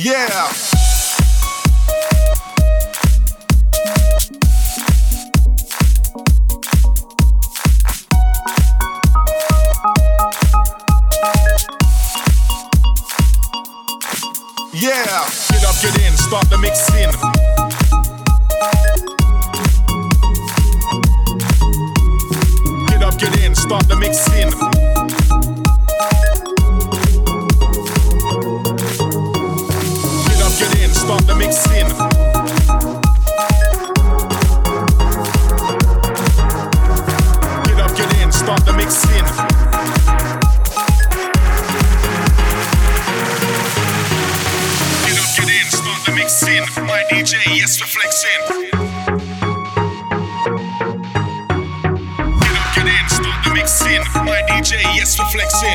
Yeah. Yeah. Get up, get in, start the mixing. Get up, get in, start the mixing. Get up, get in, start the mixing. Get up, get in, start the mixing. Mixing, my DJ, yes, we're flexing. Get up, get in, start the mixing. My DJ, yes, we're flexing.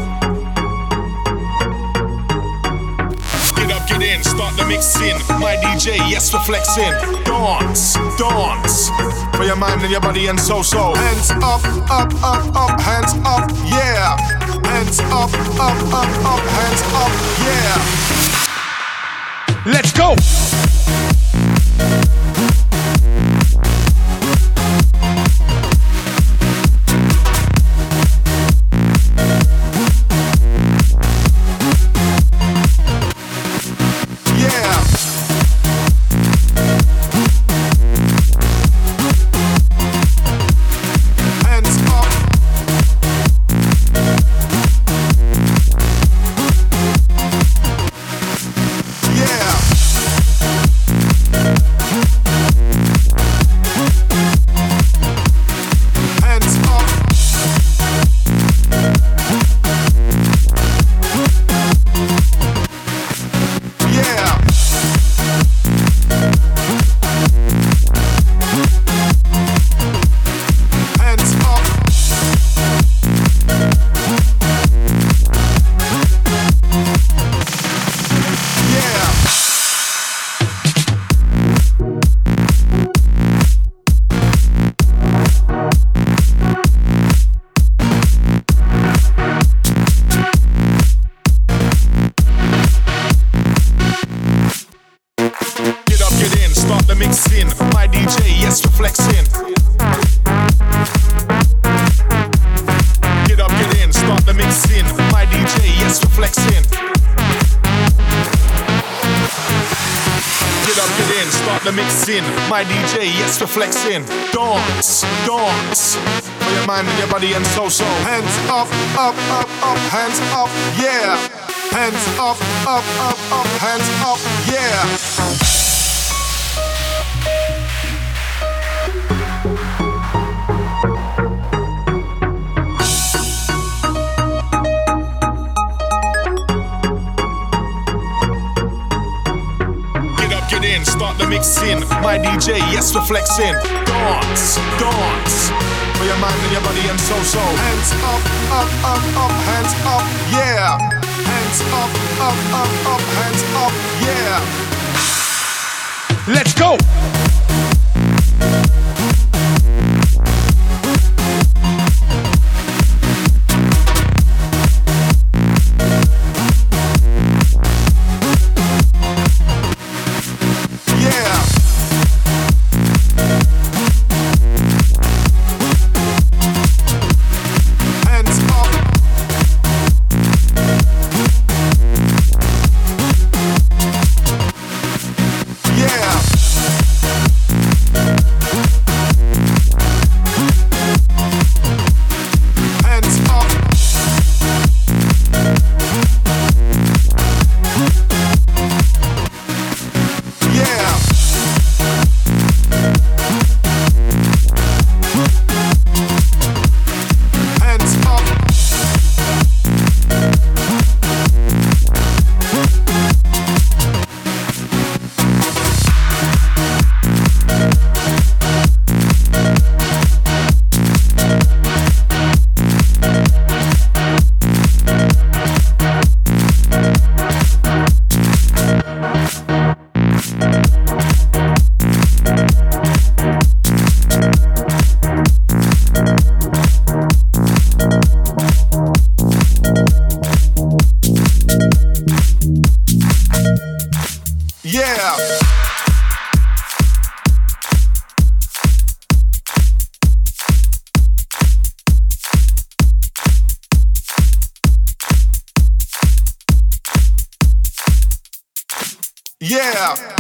Get up, get in, start the mixing. My DJ, yes, we're flexing. Dance, dance. For your mind and your body and so. Hands up, up, up, up, hands up, yeah. Hands up, up, up, up, hands up, yeah. Let's go! My DJ, yes, we're flexing. Dance, dance. For your mind and your body and so. Hands up, up, up, up, hands up, yeah. Hands up, up, up, up, hands up, yeah. Start the mixing, my DJ, yes, we're flexing. Dance, dance. For your mind and your body and so. Hands up, up, up, up, hands up, yeah. Hands up, up, up, up, hands up, yeah. Let's go! Yeah. Yeah. Yeah.